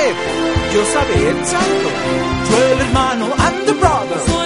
Yo sabía exacto. Yo el hermano and the brother.